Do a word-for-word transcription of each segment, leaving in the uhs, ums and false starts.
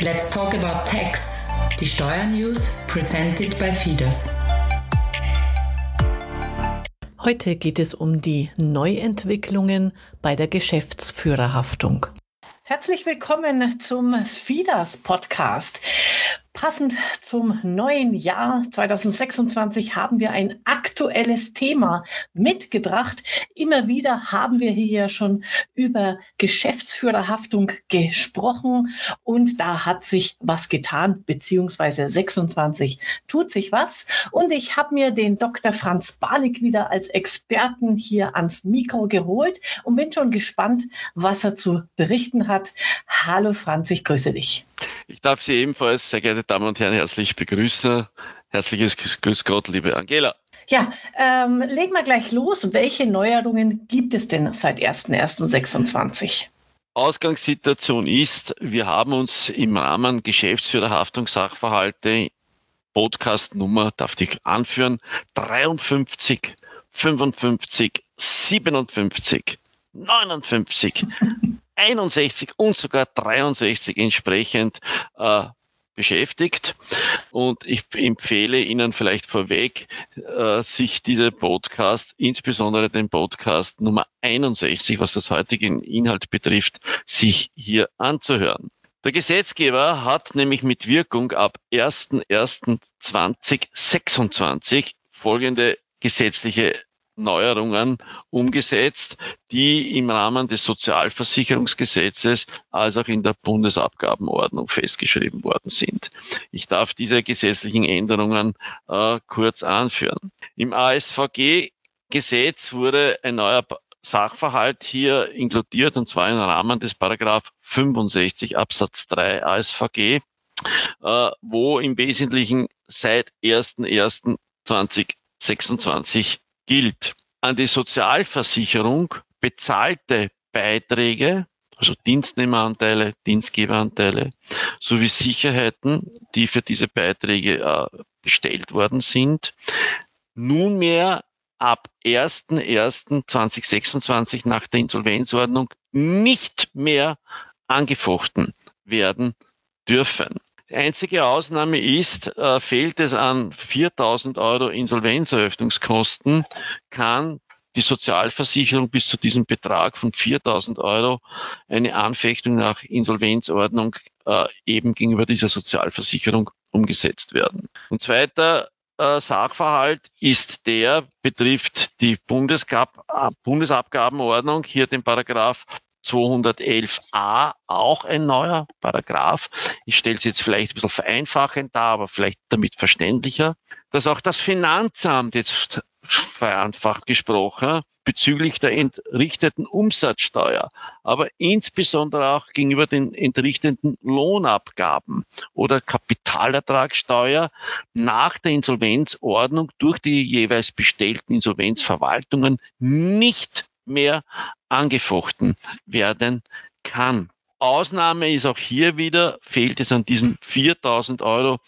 Let's talk about tax. Die Steuernews presented by Fides. Heute geht es um die Neuentwicklungen bei der Geschäftsführerhaftung. Herzlich willkommen zum Fides-Podcast. Passend zum neuen Jahr zwanzig sechsundzwanzig haben wir ein aktuelles Thema mitgebracht. Immer wieder haben wir hier schon über Geschäftsführerhaftung gesprochen und da hat sich was getan, beziehungsweise sechsundzwanzig tut sich was. Und ich habe mir den Doktor Franz Balik wieder als Experten hier ans Mikro geholt und bin schon gespannt, was er zu berichten hat. Hallo Franz, ich grüße dich. Ich darf Sie ebenfalls, sehr geehrte Damen und Herren, herzlich begrüßen. Herzliches Grüß Gott, liebe Angela. Ja, ähm, legen wir gleich los. Welche Neuerungen gibt es denn seit erster erster sechsundzwanzig? Ausgangssituation ist, wir haben uns im Rahmen Geschäftsführerhaftungssachverhalte Podcast-Nummer, darf ich anführen, dreiundfünfzig, fünfundfünfzig, siebenundfünfzig, neunundfünfzig, einundsechzig und sogar dreiundsechzig entsprechend äh, beschäftigt. Und ich empfehle Ihnen vielleicht vorweg, äh, sich diese Podcast, insbesondere den Podcast Nummer einundsechzig, was das heutige Inhalt betrifft, sich hier anzuhören. Der Gesetzgeber hat nämlich mit Wirkung ab erster erster zweitausendsechsundzwanzig folgende gesetzliche Neuerungen umgesetzt, die im Rahmen des Sozialversicherungsgesetzes als auch in der Bundesabgabenordnung festgeschrieben worden sind. Ich darf diese gesetzlichen Änderungen äh, kurz anführen. Im A S V G-Gesetz wurde ein neuer Sachverhalt hier inkludiert, und zwar im Rahmen des Paragraph fünfundsechzig Absatz drei A S V G, äh, wo im Wesentlichen seit erster erster zweitausendsechsundzwanzig gilt. An die Sozialversicherung bezahlte Beiträge, also Dienstnehmeranteile, Dienstgeberanteile, sowie Sicherheiten, die für diese Beiträge äh, bestellt worden sind, nunmehr ab erster erster zweitausendsechsundzwanzig nach der Insolvenzordnung nicht mehr angefochten werden dürfen. Die einzige Ausnahme ist, äh, fehlt es an viertausend Euro Insolvenzeröffnungskosten, kann die Sozialversicherung bis zu diesem Betrag von viertausend Euro eine Anfechtung nach Insolvenzordnung äh, eben gegenüber dieser Sozialversicherung umgesetzt werden. Und zweiter äh, Sachverhalt ist der, betrifft die Bundesgab- Bundesabgabenordnung, hier den Paragraph zweihundertelf a, auch ein neuer Paragraph. Ich stelle es jetzt vielleicht ein bisschen vereinfachend dar, aber vielleicht damit verständlicher, dass auch das Finanzamt, jetzt vereinfacht gesprochen, bezüglich der entrichteten Umsatzsteuer, aber insbesondere auch gegenüber den entrichteten Lohnabgaben oder Kapitalertragssteuer nach der Insolvenzordnung durch die jeweils bestellten Insolvenzverwaltungen nicht mehr angefochten werden kann. Ausnahme ist auch hier wieder, fehlt es an diesen viertausend Euro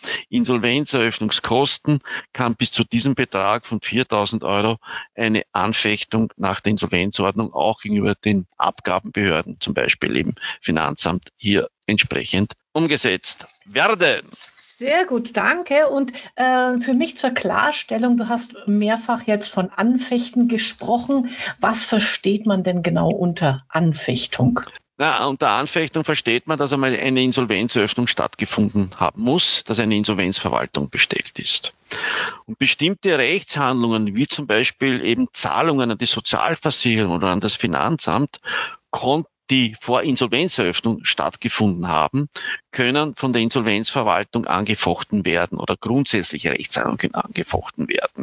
Insolvenzeröffnungskosten, kann bis zu diesem Betrag von viertausend Euro eine Anfechtung nach der Insolvenzordnung auch gegenüber den Abgabenbehörden, zum Beispiel eben Finanzamt, hier entsprechend umgesetzt werden. Sehr gut, danke. Und äh, für mich zur Klarstellung, du hast mehrfach jetzt von Anfechten gesprochen. Was versteht man denn genau unter Anfechtung? Na, unter Anfechtung versteht man, dass einmal eine Insolvenzeröffnung stattgefunden haben muss, dass eine Insolvenzverwaltung bestellt ist. Und bestimmte Rechtshandlungen, wie zum Beispiel eben Zahlungen an die Sozialversicherung oder an das Finanzamt, konnten die vor Insolvenzeröffnung stattgefunden haben, können von der Insolvenzverwaltung angefochten werden oder grundsätzliche Rechtshandlungen angefochten werden.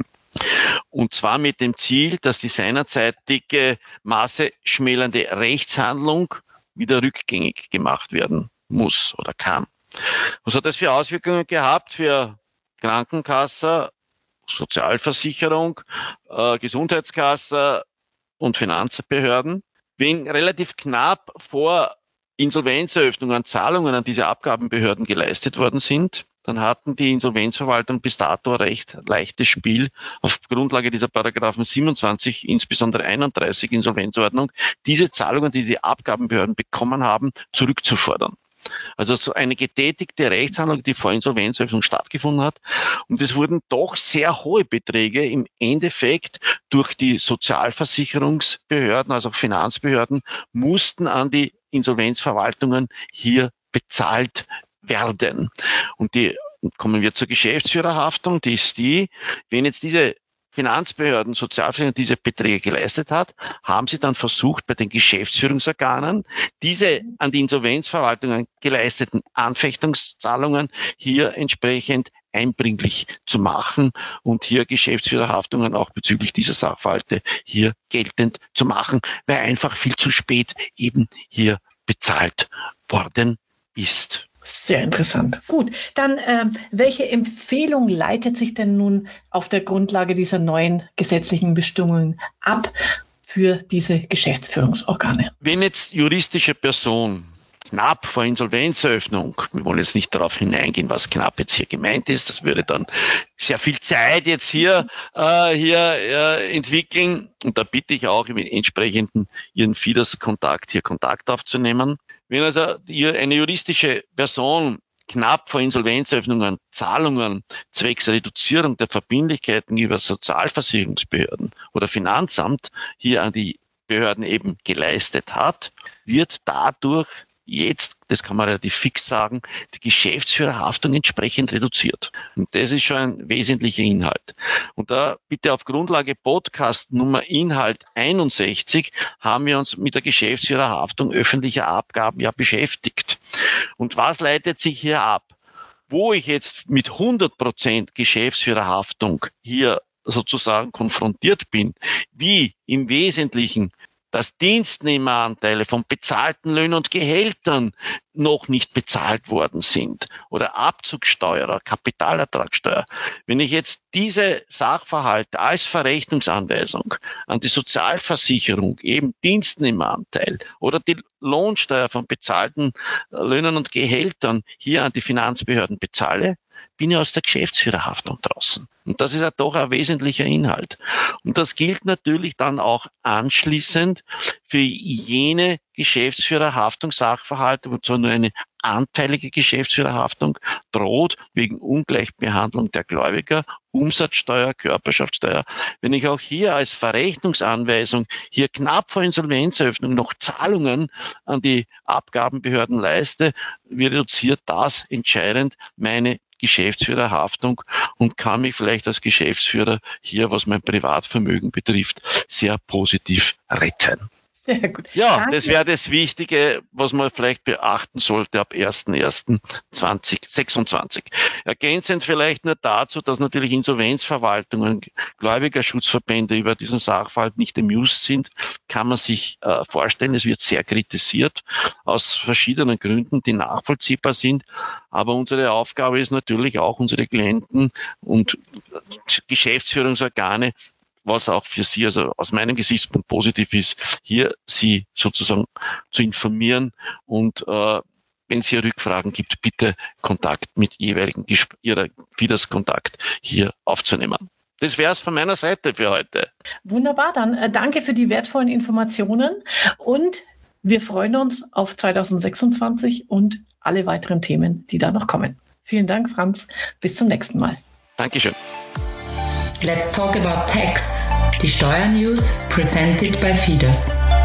Und zwar mit dem Ziel, dass die seinerzeitige maßeschmälernde Rechtshandlung wieder rückgängig gemacht werden muss oder kann. Was hat das für Auswirkungen gehabt für Krankenkasse, Sozialversicherung, äh, Gesundheitskasse und Finanzbehörden? Wenn relativ knapp vor Insolvenzeröffnung an Zahlungen an diese Abgabenbehörden geleistet worden sind, dann hatten die Insolvenzverwaltung bis dato recht leichtes Spiel, auf Grundlage dieser Paragraphen siebenundzwanzig, insbesondere einunddreißig Insolvenzordnung, diese Zahlungen, die die Abgabenbehörden bekommen haben, zurückzufordern. Also so eine getätigte Rechtshandlung, die vor Insolvenzöffnung stattgefunden hat. Und es wurden doch sehr hohe Beträge im Endeffekt durch die Sozialversicherungsbehörden, also auch Finanzbehörden, mussten an die Insolvenzverwaltungen hier bezahlt werden. Und die kommen wir zur Geschäftsführerhaftung, die ist die, wenn jetzt diese Finanzbehörden, Sozialversicherungen diese Beträge geleistet hat, haben sie dann versucht, bei den Geschäftsführungsorganen diese an die Insolvenzverwaltungen geleisteten Anfechtungszahlungen hier entsprechend einbringlich zu machen und hier Geschäftsführerhaftungen auch bezüglich dieser Sachverhalte hier geltend zu machen, weil einfach viel zu spät eben hier bezahlt worden ist. Sehr interessant. Gut, dann äh, welche Empfehlung leitet sich denn nun auf der Grundlage dieser neuen gesetzlichen Bestimmungen ab für diese Geschäftsführungsorgane? Wenn jetzt juristische Person knapp vor Insolvenzeröffnung, wir wollen jetzt nicht darauf hineingehen, was knapp jetzt hier gemeint ist, das würde dann sehr viel Zeit jetzt hier, äh, hier äh, entwickeln, und da bitte ich auch im entsprechenden Ihren Fidas-Kontakt hier Kontakt aufzunehmen. Wenn also eine juristische Person knapp vor Insolvenzeröffnungen Zahlungen zwecks Reduzierung der Verbindlichkeiten über Sozialversicherungsbehörden oder Finanzamt hier an die Behörden eben geleistet hat, wird dadurch jetzt, das kann man relativ fix sagen, die Geschäftsführerhaftung entsprechend reduziert. Und das ist schon ein wesentlicher Inhalt. Und da bitte auf Grundlage Podcast Nummer Inhalt einundsechzig haben wir uns mit der Geschäftsführerhaftung öffentlicher Abgaben ja beschäftigt. Und was leitet sich hier ab? Wo ich jetzt mit hundert Prozent Geschäftsführerhaftung hier sozusagen konfrontiert bin, wie im Wesentlichen dass Dienstnehmeranteile von bezahlten Löhnen und Gehältern noch nicht bezahlt worden sind oder Abzugssteuer oder Kapitalertragssteuer. Wenn ich jetzt diese Sachverhalte als Verrechnungsanweisung an die Sozialversicherung, eben Dienstnehmeranteil oder die Lohnsteuer von bezahlten Löhnen und Gehältern hier an die Finanzbehörden bezahle, bin ich aus der Geschäftsführerhaftung draußen. Und das ist ja doch ein wesentlicher Inhalt. Und das gilt natürlich dann auch anschließend für jene Geschäftsführerhaftungssachverhalte, wo zwar nur eine anteilige Geschäftsführerhaftung droht, wegen Ungleichbehandlung der Gläubiger, Umsatzsteuer, Körperschaftssteuer. Wenn ich auch hier als Verrechnungsanweisung hier knapp vor Insolvenzeröffnung noch Zahlungen an die Abgabenbehörden leiste, reduziert das entscheidend meine Geschäftsführerhaftung und kann mich vielleicht als Geschäftsführer hier, was mein Privatvermögen betrifft, sehr positiv retten. Sehr gut. Ja, Danke. Das wäre das Wichtige, was man vielleicht beachten sollte ab erster erster zweitausendsechsundzwanzig. Ergänzend vielleicht nur dazu, dass natürlich Insolvenzverwaltungen, Gläubigerschutzverbände über diesen Sachverhalt nicht amused sind, kann man sich äh, vorstellen. Es wird sehr kritisiert aus verschiedenen Gründen, die nachvollziehbar sind. Aber unsere Aufgabe ist natürlich auch, unsere Klienten und Geschäftsführungsorgane, was auch für Sie, also aus meinem Gesichtspunkt positiv ist, hier Sie sozusagen zu informieren und äh, wenn es hier Rückfragen gibt, bitte Kontakt mit jeweiligen Gesp- Ihrer Fidas-Kontakt hier aufzunehmen. Das wäre es von meiner Seite für heute. Wunderbar, dann äh, danke für die wertvollen Informationen und wir freuen uns auf zweitausendsechsundzwanzig und alle weiteren Themen, die da noch kommen. Vielen Dank, Franz. Bis zum nächsten Mal. Dankeschön. Let's talk about tax. Die Steuernews presented by Fidas.